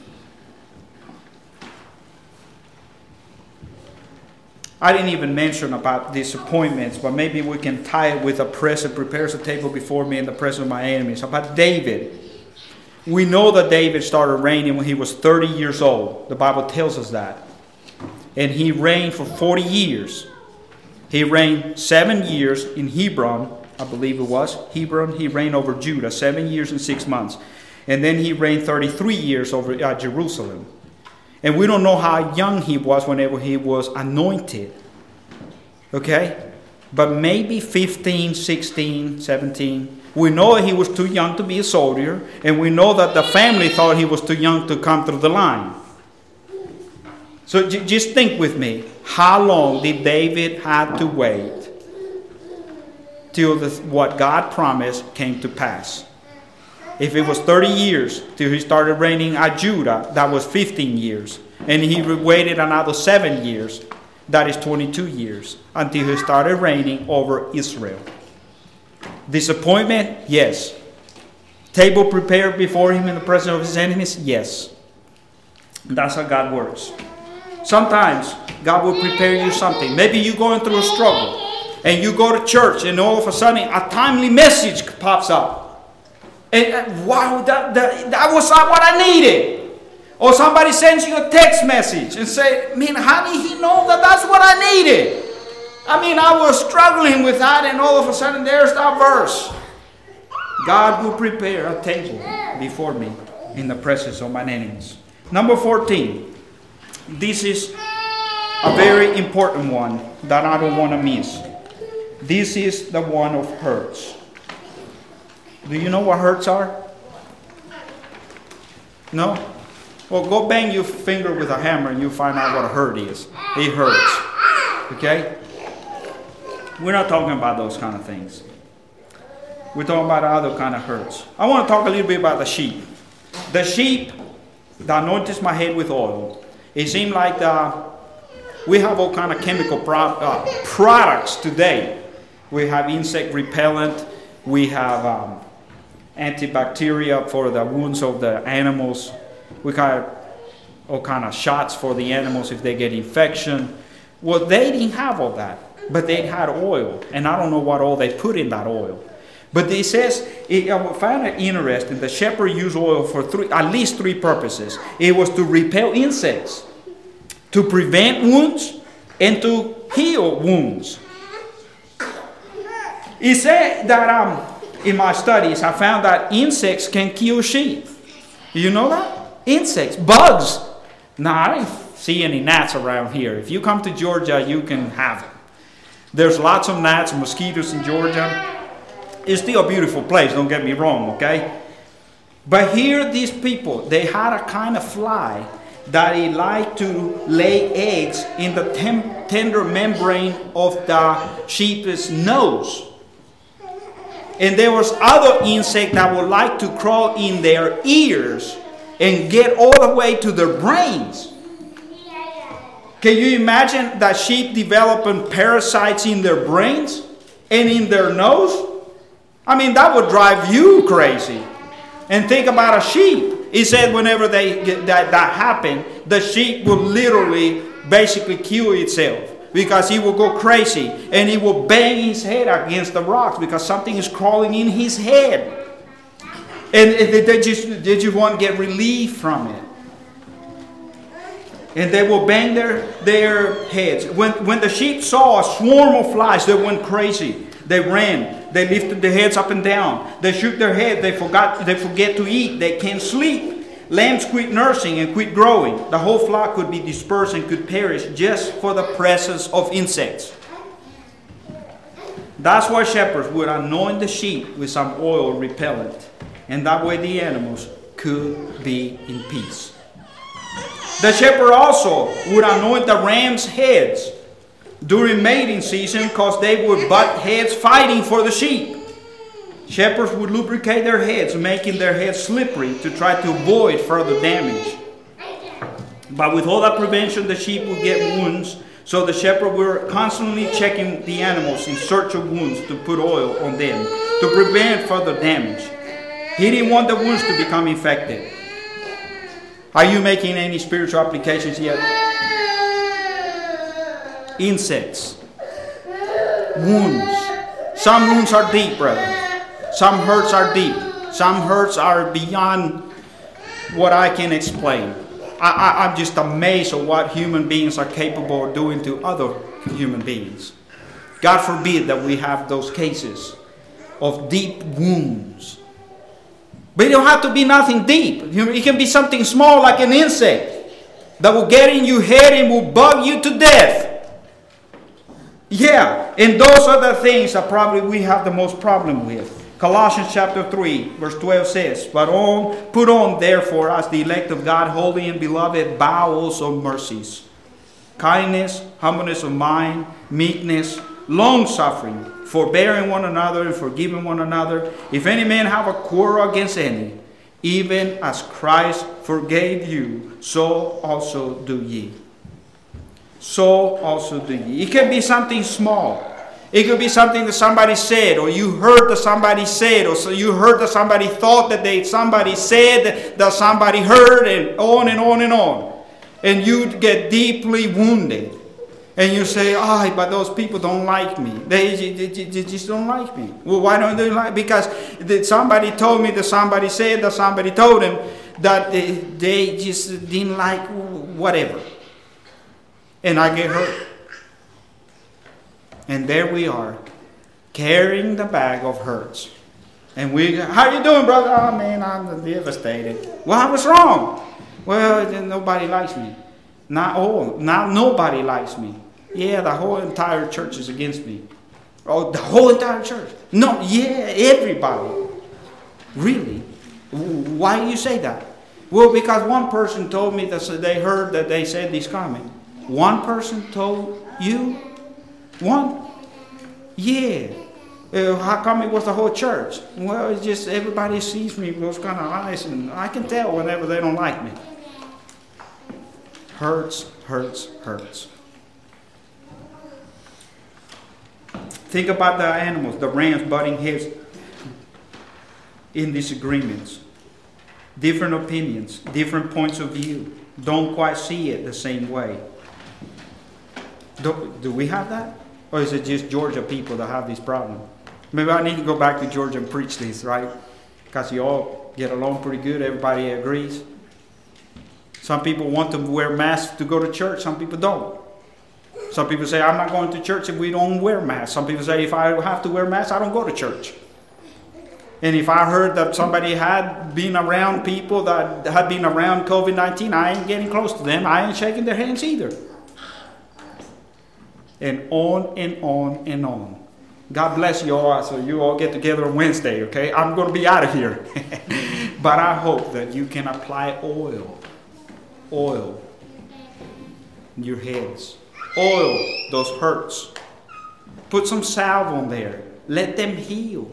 S1: I didn't even mention about disappointments, but maybe we can tie it with a present, prepares a table before me in the presence of my enemies. About David. We know that David started reigning when he was thirty years old. The Bible tells us that. And he reigned for forty years. He reigned seven years in Hebron, I believe it was. Hebron, he reigned over Judah, seven years and six months. And then he reigned thirty-three years over uh, Jerusalem. And we don't know how young he was whenever he was anointed. Okay? But maybe fifteen, sixteen, seventeen. We know he was too young to be a soldier. And we know that the family thought he was too young to come through the line. So j- just think with me. How long did David have to wait till the, what God promised came to pass? If it was thirty years till he started reigning at Judah, that was fifteen years. And he waited another seven years. That is twenty-two years. Until he started reigning over Israel. Disappointment? Yes. Table prepared before him in the presence of his enemies? Yes. That's how God works. Sometimes God will prepare you something. Maybe you're going through a struggle. And you go to church and all of a sudden a timely message pops up. And wow, that, that, that was not what I needed. Or somebody sends you a text message and say, man, how did he know that that's what I needed? I mean, I was struggling with that and all of a sudden there's that verse. God will prepare a table before me in the presence of my enemies. Number fourteen. This is a very important one that I don't want to miss. This is the one of hurts. Do you know what hurts are? No? Well, go bang your finger with a hammer and you'll find out what a hurt is. It hurts. Okay? We're not talking about those kind of things. We're talking about other kind of hurts. I want to talk a little bit about the sheep. The sheep that anoints my head with oil. It seemed like the, we have all kind of chemical pro, uh, products today. We have insect repellent. We have um, antibacteria for the wounds of the animals. We got all kind of shots for the animals if they get infection. Well, they didn't have all that, but they had oil, and I don't know what all they put in that oil. But it says, it, I found it interesting. The shepherd used oil for three, at least three purposes. It was to repel insects, to prevent wounds, and to heal wounds. It said that um, in my studies, I found that insects can kill sheep. You know that? Insects, bugs. Now, I didn't see any gnats around here. If you come to Georgia, you can have them. There's lots of gnats and mosquitoes in Georgia. It's still a beautiful place, don't get me wrong, okay? But here these people, they had a kind of fly that it liked to lay eggs in the tem- tender membrane of the sheep's nose. And there was other insect that would like to crawl in their ears and get all the way to their brains. Can you imagine that sheep developing parasites in their brains and in their nose? I mean, that would drive you crazy. And think about a sheep. He said whenever they get that, that happened, the sheep will literally basically kill itself. Because he will go crazy and he will bang his head against the rocks because something is crawling in his head. And they just, they just want to get relief from it. And they will bang their, their heads. When, when the sheep saw a swarm of flies, they went crazy. They ran. They lifted their heads up and down. They shook their head. They forgot. They forget to eat. They can't sleep. Lambs quit nursing and quit growing. The whole flock could be dispersed and could perish just for the presence of insects. That's why shepherds would anoint the sheep with some oil repellent. And that way the animals could be in peace. The shepherd also would anoint the rams' heads during mating season because they would butt heads fighting for the sheep. Shepherds would lubricate their heads, making their heads slippery to try to avoid further damage. But with all that prevention, the sheep would get wounds. So the shepherd were constantly checking the animals in search of wounds to put oil on them to prevent further damage. He didn't want the wounds to become infected. Are you making any spiritual applications yet? Insects. Wounds. Some wounds are deep, brother. Some hurts are deep. Some hurts are beyond what I can explain. I, I, I'm just amazed at what human beings are capable of doing to other human beings. God forbid that we have those cases of deep wounds. But it don't have to be nothing deep. It can be something small like an insect that will get in your head and will bug you to death. Yeah, and those are the things that probably we have the most problem with. Colossians chapter three, verse twelve says, But on, put on, therefore, as the elect of God, holy and beloved, bowels of mercies, kindness, humbleness of mind, meekness, long-suffering, forbearing one another and forgiving one another. If any man have a quarrel against any, even as Christ forgave you, so also do ye. So also do ye. It can be something small. It could be something that somebody said, or you heard that somebody said, or so you heard that somebody thought that they somebody said that somebody heard, and on and on and on. And you get deeply wounded. And you say, oh, but those people don't like me. They, they, they, they just don't like me. Well, why don't they like me? Because somebody told me that somebody said that somebody told them that they, they just didn't like whatever. And I get hurt. And there we are, carrying the bag of hurts. And we, how you doing, brother? Oh, man, I'm devastated. Well, what's wrong? Well, nobody likes me. Not all. Now nobody likes me. Yeah, the whole entire church is against me. Oh, the whole entire church? No, yeah, everybody. Really? Why do you say that? Well, because one person told me that they heard that they said this comment. One person told you? One? Yeah. Uh, how come it was the whole church? Well, it's just everybody sees me with those kind of eyes, and I can tell whenever they don't like me. Hurts, hurts, hurts. Think about the animals, the rams butting heads in disagreements. Different opinions, different points of view. Don't quite see it the same way. Do, do we have that? Or is it just Georgia people that have this problem? Maybe I need to go back to Georgia and preach this, right? Because you all get along pretty good. Everybody agrees. Some people want to wear masks to go to church. Some people don't. Some people say, I'm not going to church if we don't wear masks. Some people say, if I have to wear masks, I don't go to church. And if I heard that somebody had been around people that had been around covid nineteen, I ain't getting close to them. I ain't shaking their hands either. And on and on and on. God bless you all. So you all get together on Wednesday, okay? I'm going to be out of here. But I hope that you can apply oil. Oil. In your heads. Oil those hurts. Put some salve on there. Let them heal.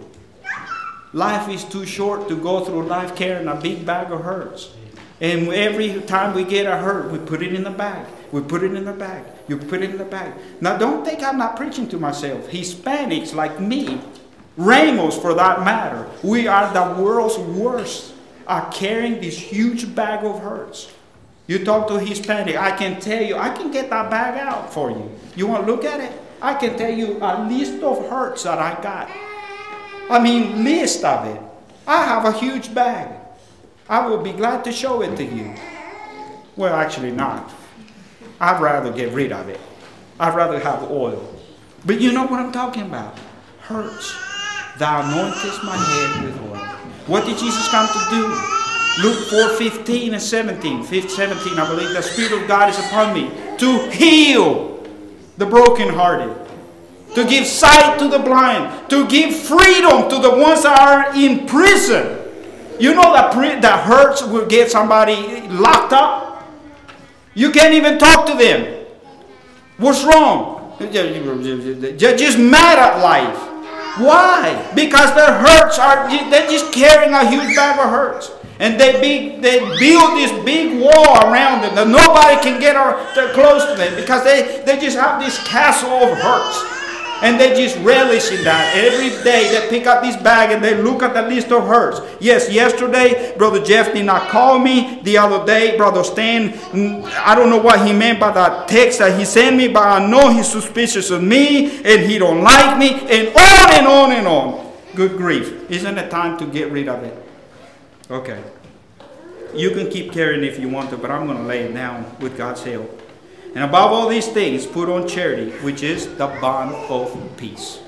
S1: Life is too short to go through life carrying a big bag of hurts. And every time we get a hurt, we put it in the bag. We put it in the bag. You put it in the bag. Now, don't think I'm not preaching to myself. Hispanics like me, Ramos for that matter, we are the world's worst at carrying this huge bag of hurts. You talk to a Hispanic, I can tell you, I can get that bag out for you. You want to look at it? I can tell you a list of hurts that I got. I mean, list of it. I have a huge bag. I will be glad to show it to you. Well, actually not. I'd rather get rid of it. I'd rather have oil. But you know what I'm talking about? Hurts. Thou anointest my head with oil. What did Jesus come to do? Luke four fifteen and seventeen. seventeen, I believe, the Spirit of God is upon me to heal the brokenhearted, to give sight to the blind, to give freedom to the ones that are in prison. You know that pre- that hurts will get somebody locked up. You can't even talk to them. What's wrong? They're just mad at life. Why? Because their hurts are, they're just carrying a huge bag of hurts. And they, be, they build this big wall around them that nobody can get close to them because they, they just have this castle of hurts. And they just relish in that. Every day they pick up this bag and they look at the list of hurts. Yes, yesterday, Brother Jeff did not call me. The other day, Brother Stan, I don't know what he meant by that text that he sent me, but I know he's suspicious of me and he don't like me and on and on and on. Good grief. Isn't it time to get rid of it? Okay. You can keep carrying if you want to, but I'm going to lay it down with God's help. And above all these things, put on charity, which is the bond of peace.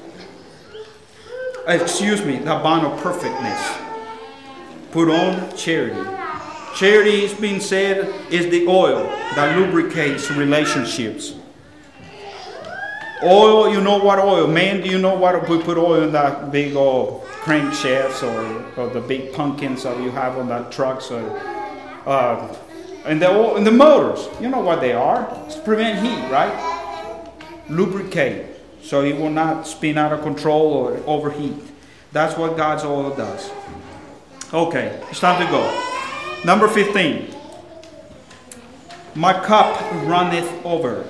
S1: Excuse me, the bond of perfectness. Put on charity. Charity is being said is the oil that lubricates relationships. Oil, you know what oil? Man, do you know what we put oil in that big old crankshafts or, or the big pumpkins that you have on that trucks or uh, And the, and the motors, you know what they are. It's to prevent heat, right? Lubricate, so it will not spin out of control or overheat. That's what God's oil does. Okay, it's time to go. Number fifteen. My cup runneth over.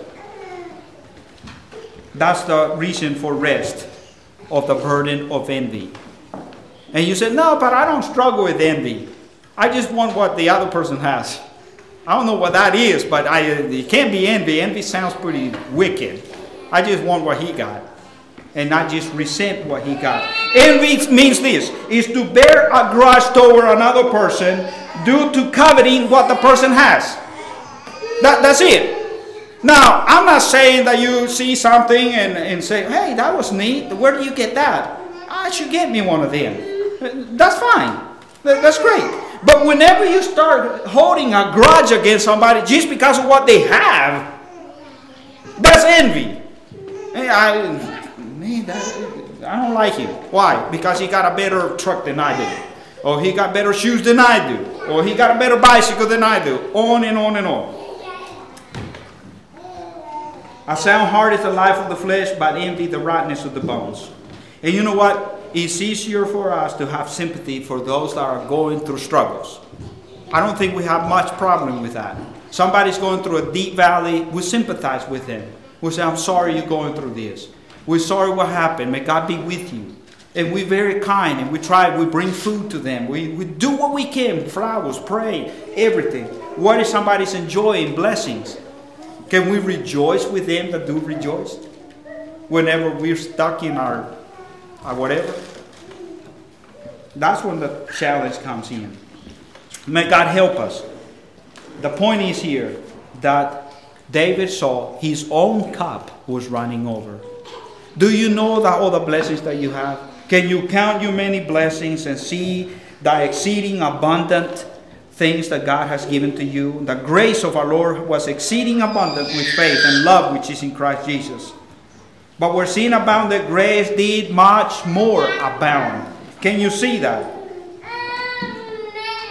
S1: That's the reason for rest of the burden of envy. And you said, no, but I don't struggle with envy. I just want what the other person has. I don't know what that is, but I, it can't be envy. Envy sounds pretty wicked. I just want what he got and not just resent what he got. Envy means this, is to bear a grudge toward another person due to coveting what the person has. That, that's it. Now, I'm not saying that you see something and, and say, hey, that was neat. Where do you get that? I should get me one of them. That's fine. That's great. But whenever you start holding a grudge against somebody just because of what they have, that's envy. I, man, that, I don't like him. Why? Because he got a better truck than I do. Or he got better shoes than I do. Or he got a better bicycle than I do. On and on and on. A sound heart is the life of the flesh, but envy the rottenness of the bones. And you know what? It's easier for us to have sympathy for those that are going through struggles. I don't think we have much problem with that. Somebody's going through a deep valley, we sympathize with them. We say, I'm sorry you're going through this. We're sorry what happened. May God be with you. And we're very kind and we try, we bring food to them. We, we do what we can, flowers, pray, everything. What is somebody's enjoying blessings? Can we rejoice with them that do rejoice? Whenever we're stuck in our or whatever. That's when the challenge comes in. May God help us. The point is here that David saw his own cup was running over. Do you know that all the blessings that you have? Can you count your many blessings and see the exceeding abundant things that God has given to you? The grace of our Lord was exceeding abundant with faith and love which is in Christ Jesus. But where sin abounded, grace did much more abound. Can you see that?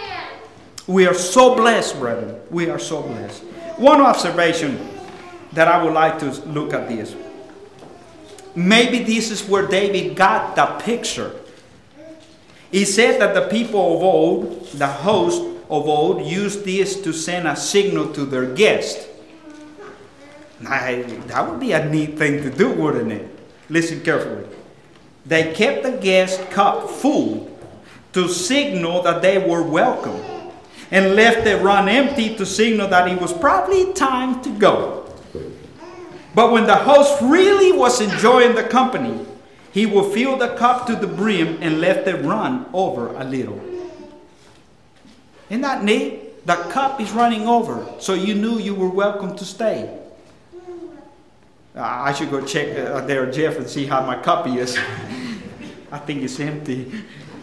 S1: We are so blessed, brethren. We are so blessed. One observation that I would like to look at this. Maybe this is where David got the picture. He said that the people of old, the host of old, used this to send a signal to their guest. Now, that would be a neat thing to do, wouldn't it? Listen carefully. They kept the guest cup full to signal that they were welcome, and left it run empty to signal that it was probably time to go. But when the host really was enjoying the company, he would fill the cup to the brim and let it run over a little. Isn't that neat? The cup is running over, so you knew you were welcome to stay. Uh, I should go check uh, there, Jeff, and see how my cup is. I think it's empty.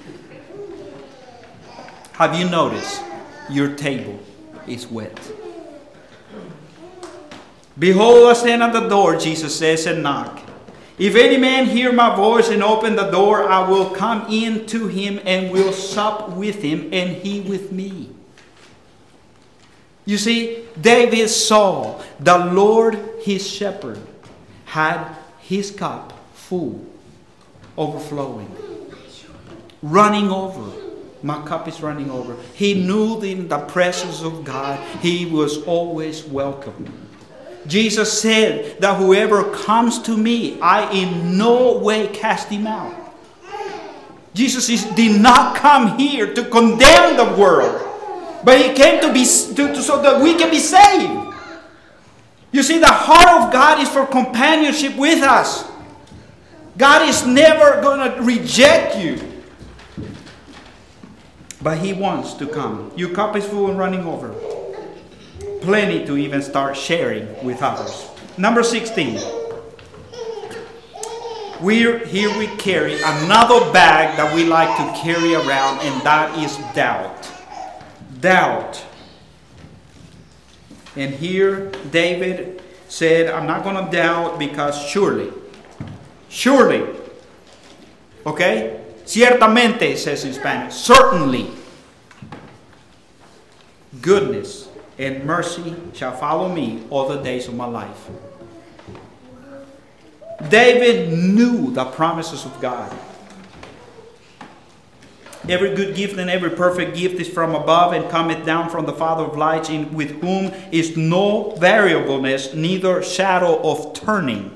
S1: Have you noticed your table is wet? Behold, I stand at the door, Jesus says, and knock. If any man hear my voice and open the door, I will come in to him and will sup with him and he with me. You see, David saw the Lord his shepherd had his cup full, overflowing, running over. My cup is running over. He knew in the presence of God, he was always welcome. Jesus said that whoever comes to me, I in no way cast him out. Jesus is, did not come here to condemn the world, but he came to be to, to, so that we can be saved. You see, the heart of God is for companionship with us. God is never going to reject you, but he wants to come. Your cup is full and running over. Plenty to even start sharing with others. Number sixteen. We're, here we carry another bag that we like to carry around, and that is doubt. Doubt. And here David said, I'm not going to doubt because surely, surely, okay? Ciertamente, it says in Spanish, certainly, goodness and mercy shall follow me all the days of my life. David knew the promises of God. Every good gift and every perfect gift is from above and cometh down from the Father of lights, in with whom is no variableness, neither shadow of turning.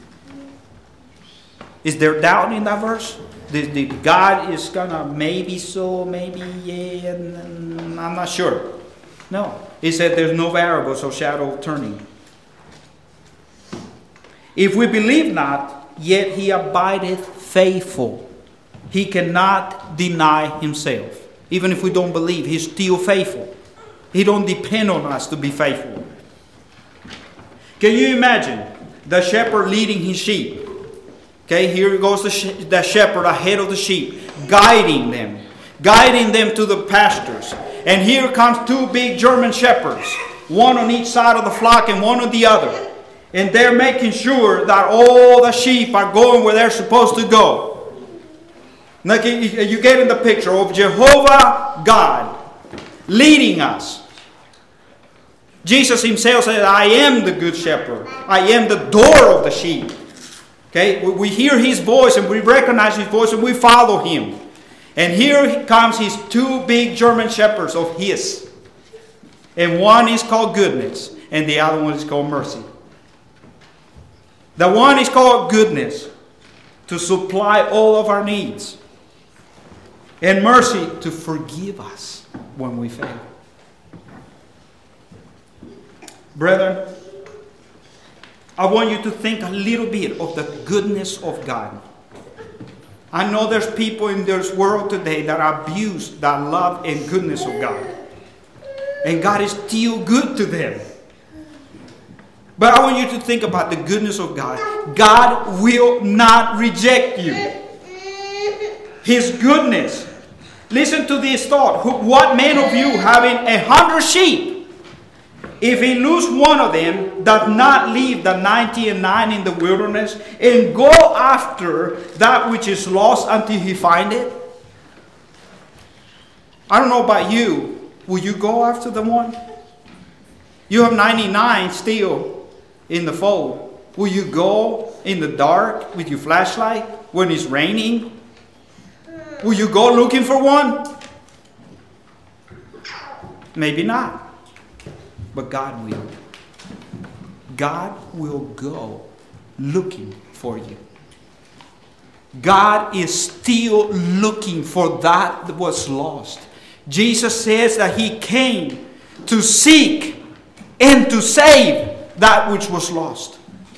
S1: Is there doubt in that verse? That God is gonna maybe so, maybe yeah, I'm not sure. No. He said there's no variable, so shadow of turning. If we believe not, yet he abideth faithful. He cannot deny himself. Even if we don't believe, he's still faithful. He don't depend on us to be faithful. Can you imagine the shepherd leading his sheep? Okay, here goes the, sh- the shepherd ahead of the sheep, guiding them, guiding them to the pastures. And here comes two big German shepherds, one on each side of the flock and one on the other. And they're making sure that all the sheep are going where they're supposed to go. Now you get in the picture of Jehovah God leading us. Jesus himself said, I am the good shepherd. I am the door of the sheep. Okay, we hear his voice and we recognize his voice and we follow him. And here comes his two big German shepherds of his. And one is called goodness and the other one is called mercy. The one is called goodness, to supply all of our needs. And mercy, to forgive us when we fail. Brethren, I want you to think a little bit of the goodness of God. I know there's people in this world today that abuse the love and goodness of God. And God is still good to them. But I want you to think about the goodness of God. God will not reject you. His goodness. Listen to this thought. What man of you, having a hundred sheep, if he lose one of them, does not leave the ninety and nine in the wilderness and go after that which is lost until he find it? I don't know about you. Will you go after the one? You have ninety-nine still in the fold. Will you go in the dark with your flashlight when it's raining? Will you go looking for one? Maybe not. But God will. God will go looking for you. God is still looking for that that was lost. Jesus says that He came to seek and to save that which was lost.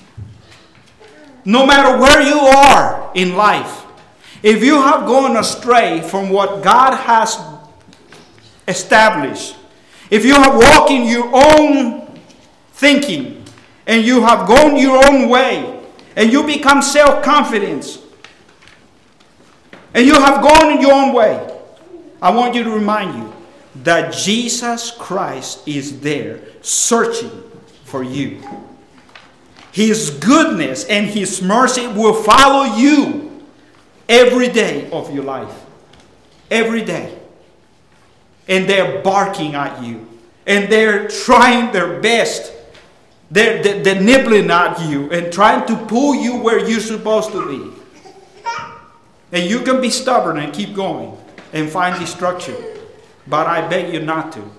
S1: No matter where you are in life, if you have gone astray from what God has established, if you have walked in your own thinking and you have gone your own way and you become self-confident and you have gone in your own way, I want you to remind you that Jesus Christ is there searching for you. His goodness and His mercy will follow you every day of your life. Every day. And they're barking at you. And they're trying their best. They're, they're, they're nibbling at you and trying to pull you where you're supposed to be. And you can be stubborn and keep going and find destruction. But I beg you not to.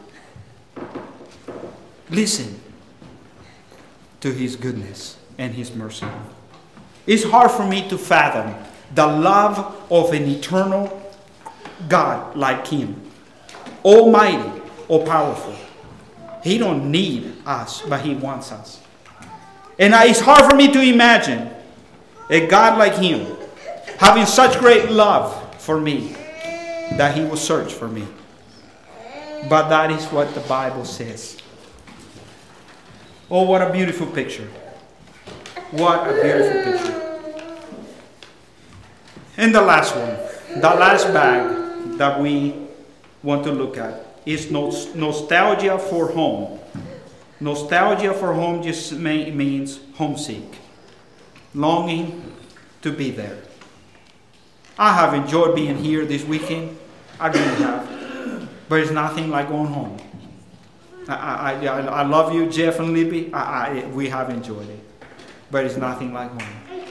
S1: Listen to His goodness and His mercy. It's hard for me to fathom the love of an eternal God like Him. Almighty, all powerful. He don't need us, but He wants us. And it's hard for me to imagine a God like Him having such great love for me that He will search for me. But that is what the Bible says. Oh, what a beautiful picture. What a beautiful picture. And the last one, the last bag that we want to look at is nostalgia for home. Nostalgia for home just may, means homesick. Longing to be there. I have enjoyed being here this weekend. I really have. But it's nothing like going home. I, I, I, I love you, Jeff and Libby. I, I, we have enjoyed it. But it's nothing like home.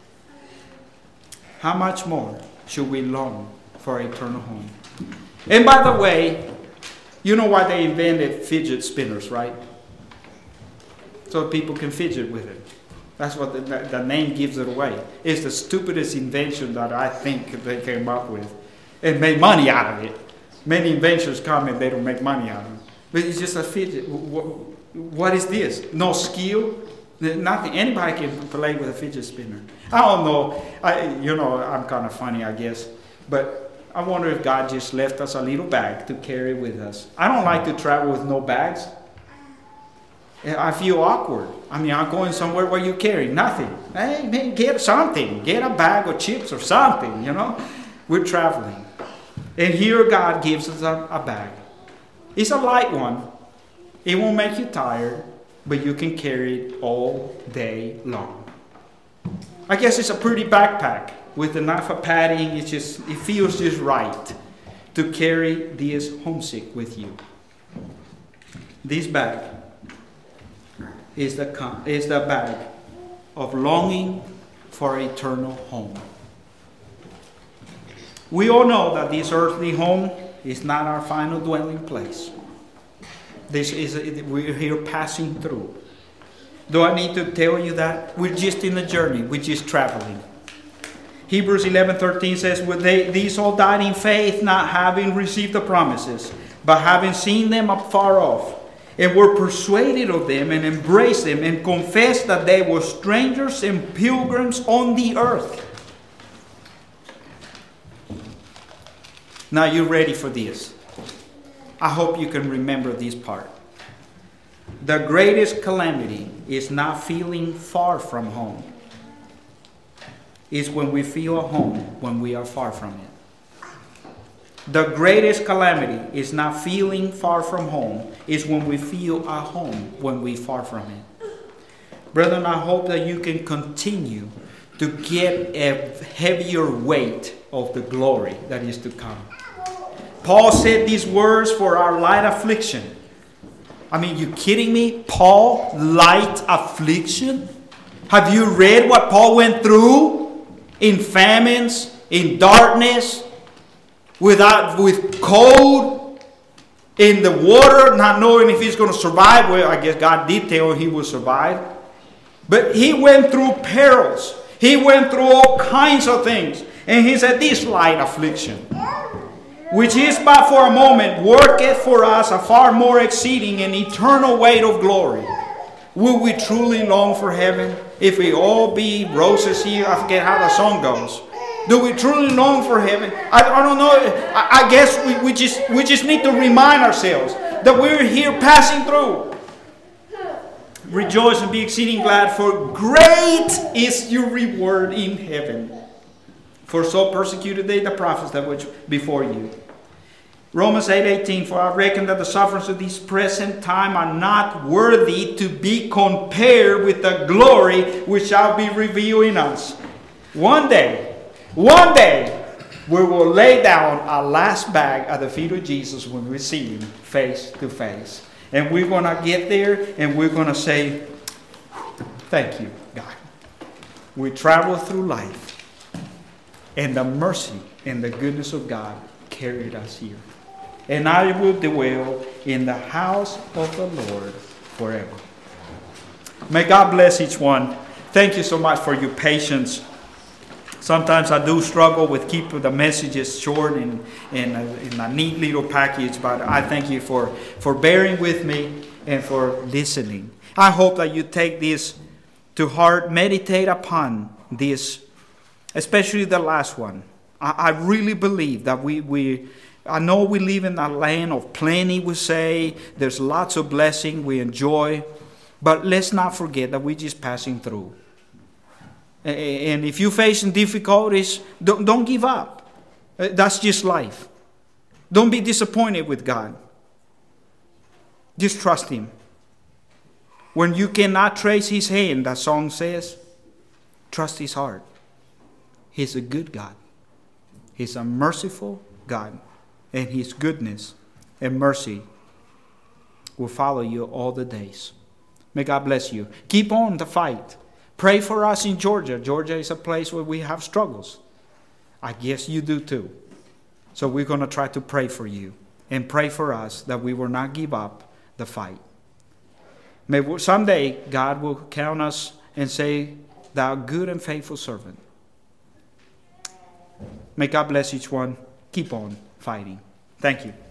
S1: How much more should we long for an eternal home? And by the way, you know why they invented fidget spinners, right? So people can fidget with it. That's what the, the name gives it away. It's the stupidest invention that I think they came up with. And made money out of it. Many inventions come and they don't make money out of it. But it's just a fidget. What is this? No skill? Nothing. Anybody can play with a fidget spinner. I don't know. I, you know, I'm kind of funny, I guess. But I wonder if God just left us a little bag to carry with us. I don't like to travel with no bags. I feel awkward. I mean, I'm going somewhere where you carry nothing. Hey, man, get something. Get a bag of chips or something, you know. We're traveling. And here God gives us a, a bag. It's a light one. It won't make you tired, but you can carry it all day long. I guess it's a pretty backpack with enough of padding. It's just, it feels just right to carry this homesick with you. This bag is the, is the bag of longing for eternal home. We all know that this earthly home is not our final dwelling place. This is, we're here passing through. Do I need to tell you that? We're just in the journey. We're just traveling. Hebrews eleven thirteen says, well, they, these all died in faith, not having received the promises, but having seen them afar off, and were persuaded of them, and embraced them, and confessed that they were strangers and pilgrims on the earth. Now you're ready for this. I hope you can remember this part. The greatest calamity is not feeling far from home. It's when we feel at home when we are far from it. The greatest calamity is not feeling far from home. It's when we feel at home when we're far from it. Brethren, I hope that you can continue to get a heavier weight of the glory that is to come. Paul said these words for our light affliction. I mean, you kidding me? Paul, light affliction? Have you read what Paul went through in famines, in darkness, without, with cold, in the water, not knowing if he's going to survive? Well, I guess God did tell him he would survive. But he went through perils. He went through all kinds of things. And he said, this light affliction, which is but for a moment, worketh for us a far more exceeding and eternal weight of glory. Will we truly long for heaven if we all be roses here? I forget how the song goes. Do we truly long for heaven? I, I don't know. I, I guess we, we just we just need to remind ourselves that we're here passing through. Rejoice and be exceeding glad, for great is your reward in heaven. For so persecuted they the prophets that were before you. Romans eight eighteen, for I reckon that the sufferings of this present time are not worthy to be compared with the glory which shall be revealed in us. One day, one day, we will lay down our last bag at the feet of Jesus when we see him face to face. And we're going to get there and we're going to say, thank you, God. We travel through life and the mercy and the goodness of God carried us here. And I will dwell in the house of the Lord forever. May God bless each one. Thank you so much for your patience. Sometimes I do struggle with keeping the messages short and in a, in a neat little package, but I thank you for, for bearing with me and for listening. I hope that you take this to heart, meditate upon this, especially the last one. I, I really believe that we, we, I know we live in a land of plenty, we say. There's lots of blessing we enjoy, but let's not forget that we're just passing through. And if you're facing difficulties, don't, don't give up. That's just life. Don't be disappointed with God. Just trust him. When you cannot trace his hand, that song says, trust his heart. He's a good God. He's a merciful God. And his goodness and mercy will follow you all the days. May God bless you. Keep on the fight. Pray for us in Georgia. Georgia is a place where we have struggles. I guess you do too. So we're going to try to pray for you and pray for us that we will not give up the fight. May someday God will count us and say, thou good and faithful servant. May God bless each one. Keep on fighting. Thank you.